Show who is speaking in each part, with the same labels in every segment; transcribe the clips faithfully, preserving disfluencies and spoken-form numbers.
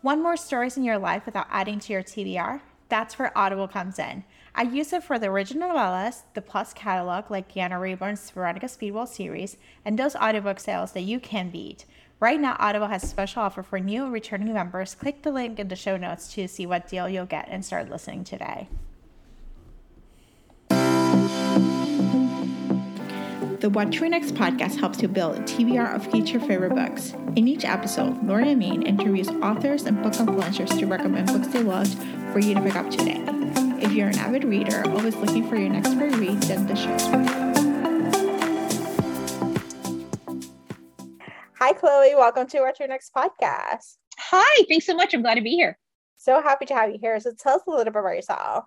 Speaker 1: Want more stories in your life without adding to your T B R? That's where Audible comes in. I use it for the original novellas, the Plus catalog like Deanna Rayburn's Veronica Speedwell series, and those audiobook sales that you can beat. Right now, Audible has a special offer for new and returning members. Click the link in the show notes to see what deal you'll get and start listening today. The What to Read Next podcast helps you build a T B R of future favorite books. In each episode, Lori and Maine interviews authors and book influencers to recommend books they loved for you to pick up today. If you're an avid reader, always looking for your next great read, then the show's for you. Hi, Chloe. Welcome to What to Read Next podcast.
Speaker 2: Hi. Thanks so much. I'm glad to be here.
Speaker 1: So happy to have you here. So tell us a little bit about yourself.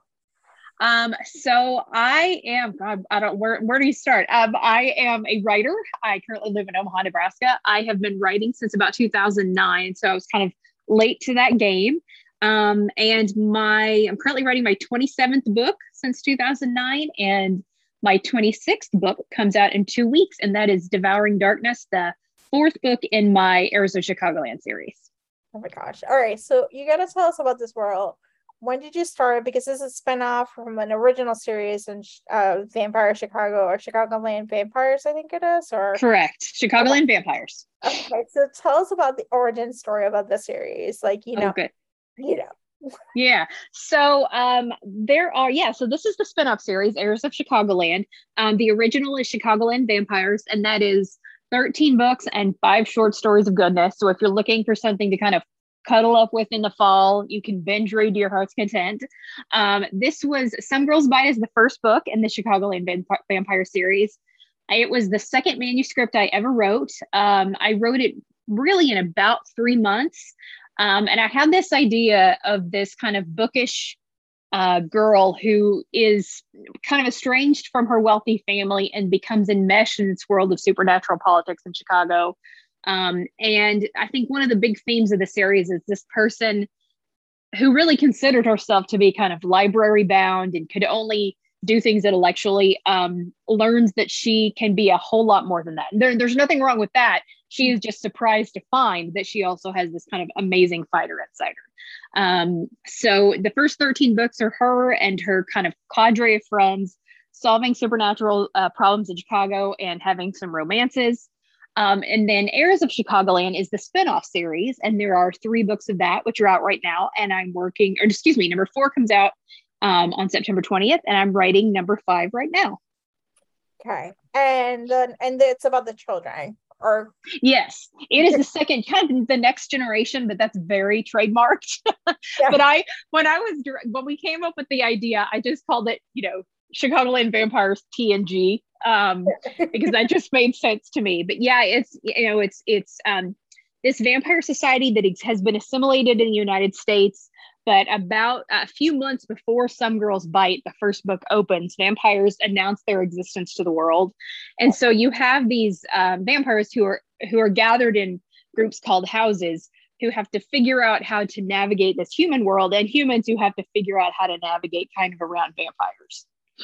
Speaker 2: Um, so I am, God, I don't, where, where do you start? Um, I am a writer. I currently live in Omaha, Nebraska. I have been writing since about two thousand nine. So I was kind of late to that game. Um, and my, I'm currently writing my twenty-seventh book since two thousand nine, and my twenty-sixth book comes out in two weeks. And that is Devouring Darkness, the fourth book in my Arrows of Chicagoland series.
Speaker 1: Oh my gosh. All right. So you got to tell us about this world. When did you start? Because this is a spinoff from an original series in uh, Vampire Chicago or Chicagoland Vampires, I think it is. Or
Speaker 2: correct, Chicagoland
Speaker 1: okay.
Speaker 2: Vampires.
Speaker 1: Okay, so tell us about the origin story about the series. Like, you know,
Speaker 2: oh, good.
Speaker 1: you know.
Speaker 2: Yeah. So um, there are, yeah. So this is the spinoff series, Heirs of Chicagoland. Um, the original is Chicagoland Vampires, and that is thirteen books and five short stories of goodness. So if you're looking for something to kind of cuddle up with in the fall, you can binge read to your heart's content. Um, this was Some Girls Bite is the first book in the Chicagoland Vamp- Vampire series. It was the second manuscript I ever wrote. Um, I wrote it really in about three months. Um, and I had this idea of this kind of bookish uh, girl who is kind of estranged from her wealthy family and becomes enmeshed in this world of supernatural politics in Chicago. Um, and I think one of the big themes of the series is this person who really considered herself to be kind of library bound and could only do things intellectually, um, learns that she can be a whole lot more than that. And there, there's nothing wrong with that. She is just surprised to find that she also has this kind of amazing fighter inside her. Um, so the first thirteen books are her and her kind of cadre of friends solving supernatural uh, problems in Chicago and having some romances. Um, and then Heirs of Chicagoland is the spinoff series. And there are three books of that, which are out right now. And I'm working, or excuse me, number four comes out um, on September twentieth. And I'm writing number five right now.
Speaker 1: Okay. And then, and it's about the children. Or
Speaker 2: yes, it is the second, kind of the next generation, but that's very trademarked. Yeah. But I, when I was, when we came up with the idea, I just called it, you know, Chicagoland Vampires T N G. Um, because that just made sense to me. But yeah, it's, you know, it's, it's, um, this vampire society that has been assimilated in the United States, but about a few months before Some Girls Bite, the first book opens, vampires announce their existence to the world. And so you have these, um, vampires who are, who are gathered in groups called houses who have to figure out how to navigate this human world, and humans who have to figure out how to navigate kind of around vampires.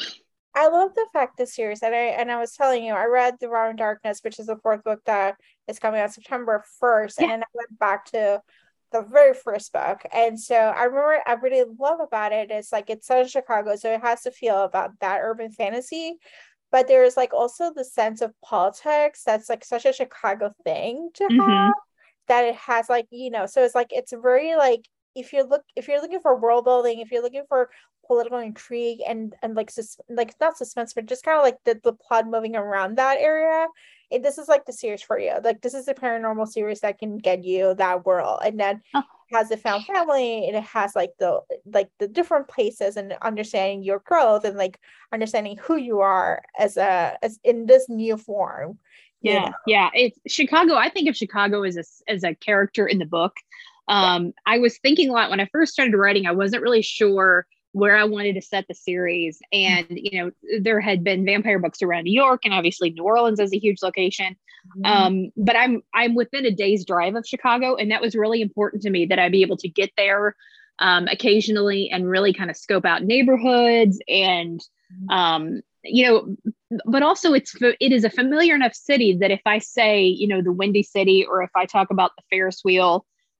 Speaker 1: I love the fact this series, and I and I was telling you, I read Devouring Darkness, which is the fourth book that is coming out September first, yeah. And then I went back to the very first book, and so I remember I really love about it is like it's set in Chicago, so it has to feel about that urban fantasy, but there's like also the sense of politics that's like such a Chicago thing to mm-hmm. have that it has like, you know, so it's like it's very like if you look if you're looking for world building, if you're looking for political intrigue and and like sus- like not suspense, but just kind of like the, the plot moving around that area, and this is like the series for you. Like this is the paranormal series that can get you that world, and then oh. it has the found family, and it has like the like the different places and understanding your growth and like understanding who you are as a as in this new form.
Speaker 2: Yeah,
Speaker 1: you know?
Speaker 2: yeah. It's Chicago. I think of Chicago as a as a character in the book. Um, yeah. I was thinking a lot when I first started writing. I wasn't really sure where I wanted to set the series. And, you know, there had been vampire books around New York, and obviously New Orleans is a huge location. Mm-hmm. Um, but I'm, I'm within a day's drive of Chicago. And that was really important to me that I be able to get there um, occasionally and really kind of scope out neighborhoods and, um, you know, but also it's, it is a familiar enough city that if I say, you know, the Windy City, or if I talk about the Ferris wheel,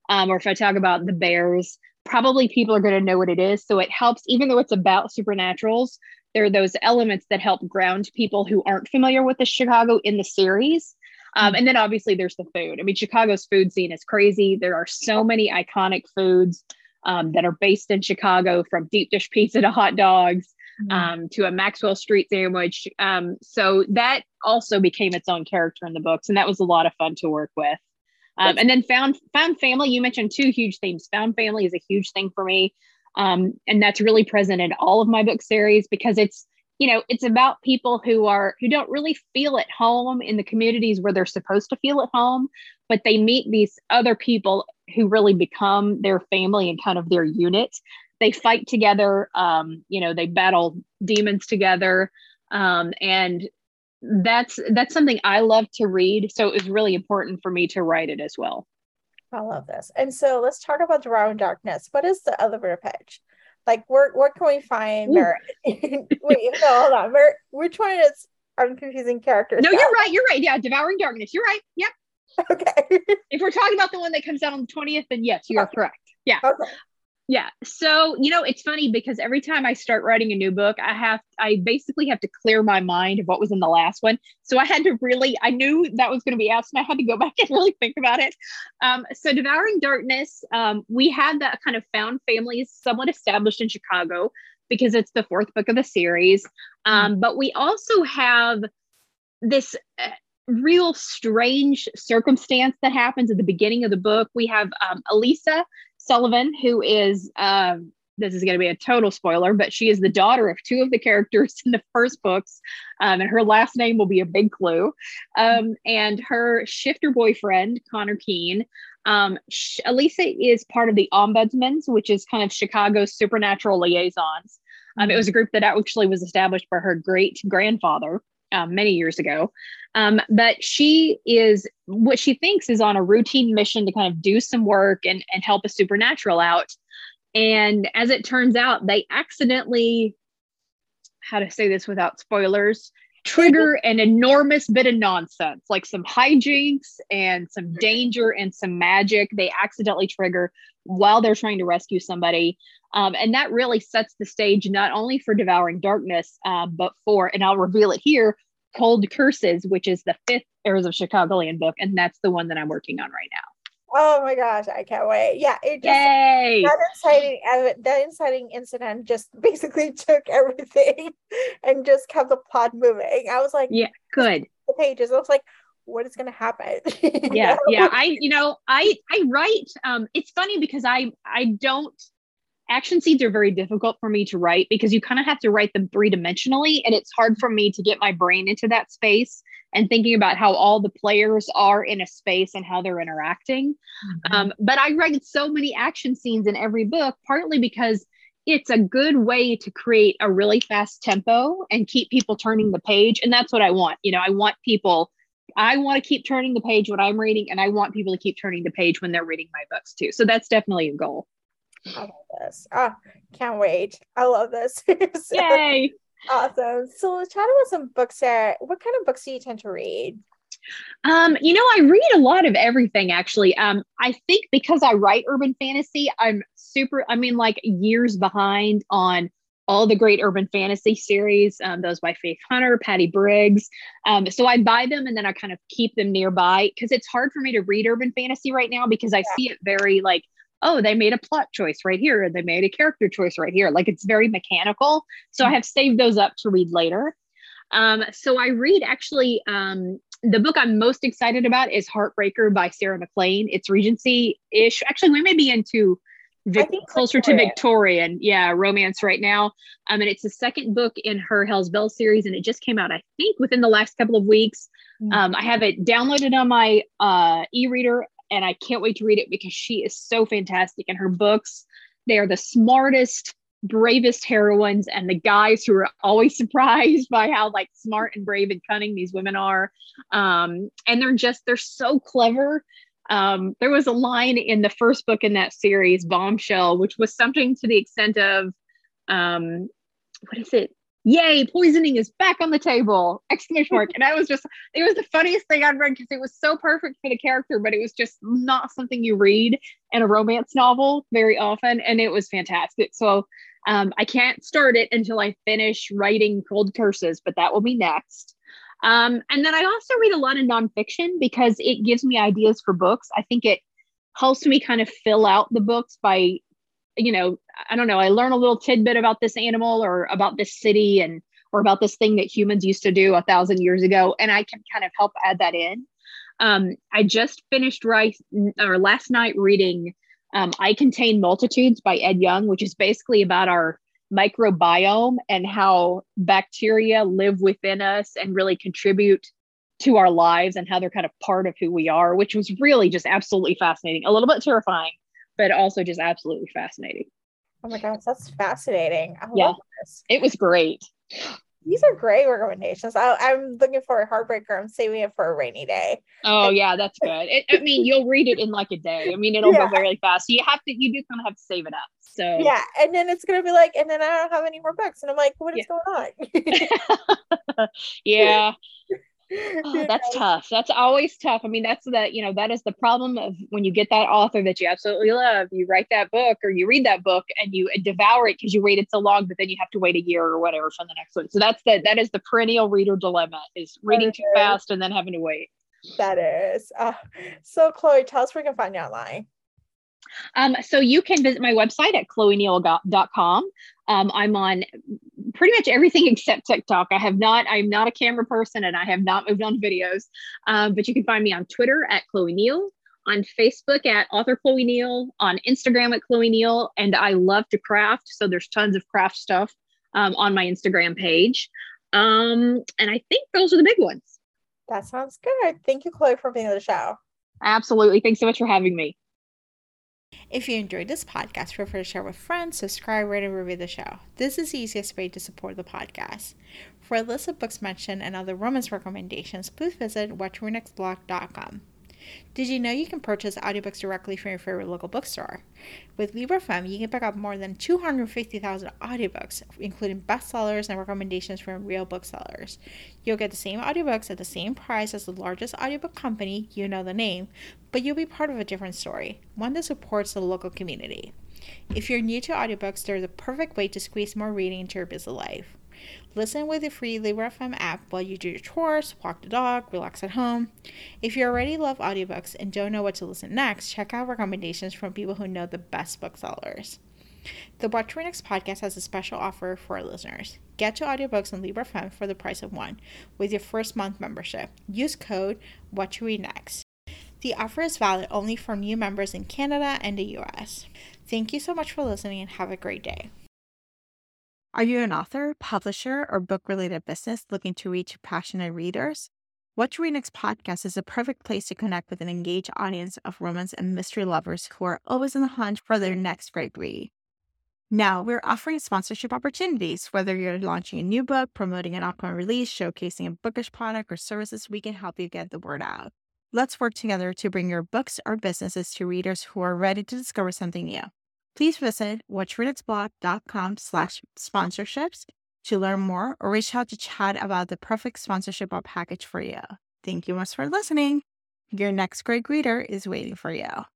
Speaker 2: um, or if I talk about the Bears, probably people are going to know what it is. So it helps, even though it's about supernaturals, there are those elements that help ground people who aren't familiar with the Chicago in the series. Um, and then obviously there's the food. I mean, Chicago's food scene is crazy. There are so many iconic foods um, that are based in Chicago, from deep dish pizza to hot dogs, um, to a Maxwell Street sandwich. Um, so that also became its own character in the books. And that was a lot of fun to work with. Um, and then found found family, you mentioned two huge themes. Found family is a huge thing for me. Um, and that's really present in all of my book series, because it's, you know, it's about people who are, who don't really feel at home in the communities where they're supposed to feel at home, but they meet these other people who really become their family and kind of their unit. They fight together, um, you know, they battle demons together. Um, and that's, that's something I love to read. So it was really important for me to write it as well.
Speaker 1: I love this. And so let's talk about Devouring Darkness. What is the elevator pitch? Like, where, where can we find Merritt? Wait, no, hold on. Merritt, which one is, I'm confusing characters.
Speaker 2: No, now. You're right. You're right. Yeah, Devouring Darkness. You're right. Yep.
Speaker 1: Okay.
Speaker 2: If we're talking about the one that comes out on the twentieth, then yes, you are correct. Yeah.
Speaker 1: Okay.
Speaker 2: Yeah. So, you know, it's funny because every time I start writing a new book, I have, I basically have to clear my mind of what was in the last one. So I had to really, I knew that was going to be asked, and I had to go back and really think about it. Um, so Devouring Darkness, um, we had that kind of found families somewhat established in Chicago because it's the fourth book of the series. Um, mm-hmm. But we also have this uh, real strange circumstance that happens at the beginning of the book. We have um, Elisa Sullivan, who is, um, this is going to be a total spoiler, but she is the daughter of two of the characters in the first books. Um, and her last name will be a big clue. Um, and her shifter boyfriend, Connor Keene. Um, Sh- Elisa is part of the Ombudsmans, which is kind of Chicago's supernatural liaisons. Um, it was a group that actually was established by her great grandfather um, many years ago. Um, but she is what she thinks is on a routine mission to kind of do some work and, and help a supernatural out. And as it turns out, they accidentally, how to say this without spoilers, trigger an enormous bit of nonsense, like some hijinks and some danger and some magic. They accidentally trigger while they're trying to rescue somebody. Um, and that really sets the stage not only for Devouring Darkness, uh, but for, and I'll reveal it here, Cold Curses, which is the fifth Heirs of Chicagoland book. And that's the one that I'm working on right now.
Speaker 1: Oh my gosh, I can't wait. Yeah, it just,
Speaker 2: Yay!
Speaker 1: that inciting, that inciting incident just basically took everything and just kept the plot moving. I was like,
Speaker 2: yeah, good.
Speaker 1: The pages. I was like, what is going to happen?
Speaker 2: yeah, know? yeah. I, you know, I, I write. Um, it's funny because I, I don't. Action scenes are very difficult for me to write because you kind of have to write them three dimensionally, and it's hard for me to get my brain into that space and thinking about how all the players are in a space and how they're interacting. Mm-hmm. Um, but I write so many action scenes in every book, partly because it's a good way to create a really fast tempo and keep people turning the page. And that's what I want. You know, I want people, I want to keep turning the page when I'm reading, and I want people to keep turning the page when they're reading my books too. So that's definitely a goal.
Speaker 1: I love this. Oh, can't wait. I love this. So,
Speaker 2: yay.
Speaker 1: Awesome. So let's chat about some books there. What kind of books do you tend to read?
Speaker 2: Um, you know, I read a lot of everything, actually. Um, I think because I write urban fantasy, I'm super, I mean, like years behind on all the great urban fantasy series, um, those by Faith Hunter, Patty Briggs. Um, so I buy them and then I kind of keep them nearby because it's hard for me to read urban fantasy right now because I yeah. see it very like, oh, they made a plot choice right here, and they made a character choice right here. Like it's very mechanical. So mm-hmm. I have saved those up to read later. Um, so I read actually, um, the book I'm most excited about is Heartbreaker by Sarah MacLean. It's Regency-ish. Actually, we may be into Vic- closer Victorian. to Victorian, yeah, romance right now. Um, and it's the second book in her Hell's Bell series, and it just came out, I think, within the last couple of weeks. Mm-hmm. Um, I have it downloaded on my uh, e-reader, and I can't wait to read it because she is so fantastic. And her books, they are the smartest, bravest heroines, and the guys who are always surprised by how like smart and brave and cunning these women are. Um, and they're just, they're so clever. Um, there was a line in the first book in that series, Bombshell, which was something to the extent of, um, what is it? yay, poisoning is back on the table, exclamation mark. And I was just, it was the funniest thing I'd read because it was so perfect for the character, but it was just not something you read in a romance novel very often. And it was fantastic. So um, I can't start it until I finish writing Cold Curses, but that will be next. Um, and then I also read a lot of nonfiction because it gives me ideas for books. I think it helps me kind of fill out the books by, you know, I don't know, I learn a little tidbit about this animal or about this city and, or about this thing that humans used to do a thousand years ago. And I can kind of help add that in. Um, I just finished right or last night reading um, I Contain Multitudes by Ed Young, which is basically about our microbiome and how bacteria live within us and really contribute to our lives and how they're kind of part of who we are, which was really just absolutely fascinating, a little bit terrifying, but also just absolutely fascinating.
Speaker 1: Oh my gosh, that's fascinating. I
Speaker 2: yeah,
Speaker 1: love this.
Speaker 2: It was great.
Speaker 1: These are great recommendations. I, I'm looking for a Heartbreaker. I'm saving it for a rainy day.
Speaker 2: Oh yeah, that's good. It, I mean, you'll read it in like a day. I mean, it'll yeah. go very fast. So you have to, you do kind of have to save it up. So
Speaker 1: yeah, and then it's gonna be like, and then I don't have any more books, and I'm like, what is yeah.
Speaker 2: going on? yeah. Oh, that's tough. That's always tough. I mean, that's the, you know, that is the problem of when you get that author that you absolutely love, you write that book or you read that book and you devour it because you waited so long, but then you have to wait a year or whatever for the next one. So that's the, that is the perennial reader dilemma, is reading too fast and then having to wait.
Speaker 1: That is. Uh, so Chloe, tell us where we can find you online.
Speaker 2: Um, so you can visit my website at chloe neal dot com. Um, I'm on pretty much everything except TikTok. I have not, I'm not a camera person and I have not moved on to videos. Um, but you can find me on Twitter at Chloe Neal, on Facebook at author Chloe Neal, on Instagram at Chloe Neal. And I love to craft. So there's tons of craft stuff um, on my Instagram page. Um, and I think those are the big ones.
Speaker 1: That sounds good. Thank you, Chloe, for being on the show.
Speaker 2: Absolutely. Thanks so much for having me.
Speaker 1: If you enjoyed this podcast, feel free to share with friends, subscribe, rate, and review the show. This is the easiest way to support the podcast. For a list of books mentioned and other romance recommendations, please visit watch read next blog dot com. Did you know you can purchase audiobooks directly from your favorite local bookstore? With Libro F M, you can pick up more than two hundred fifty thousand audiobooks, including bestsellers and recommendations from real booksellers. You'll get the same audiobooks at the same price as the largest audiobook company, you know the name, but you'll be part of a different story, one that supports the local community. If you're new to audiobooks, they're the perfect way to squeeze more reading into your busy life. Listen with the free Libro F M app while you do your chores, walk the dog, relax at home. If you already love audiobooks and don't know what to listen next, check out recommendations from people who know the best booksellers. The Watch Read Next podcast has a special offer for our listeners. Get two audiobooks on Libro F M for the price of one with your first month membership. Use code WatchReadNext. The offer is valid only for new members in Canada and the U S. Thank you so much for listening and have a great day. Are you an author, publisher, or book-related business looking to reach passionate readers? Watch Read Next podcast is a perfect place to connect with an engaged audience of romance and mystery lovers who are always on the hunt for their next great read. Now, we're offering sponsorship opportunities. Whether you're launching a new book, promoting an upcoming release, showcasing a bookish product or services, we can help you get the word out. Let's work together to bring your books or businesses to readers who are ready to discover something new. Please visit watch read next blog dot com slash sponsorships to learn more or reach out to chat about the perfect sponsorship or package for you. Thank you much for listening. Your next great reader is waiting for you.